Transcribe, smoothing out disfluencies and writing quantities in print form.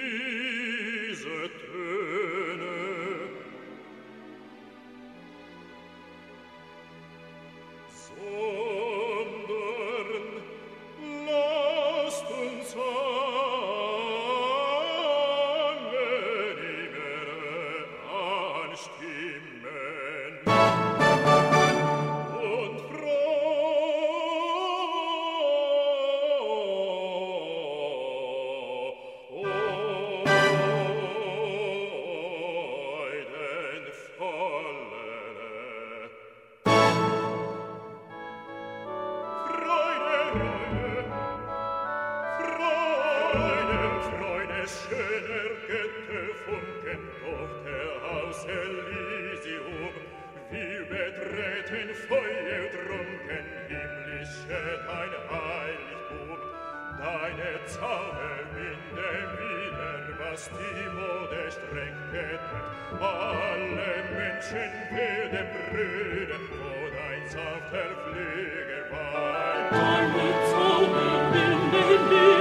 Die Mode streng getrennt, alle Menschen werden Brüder, wo dein sanfter Flügel weint. Deine Zauber in den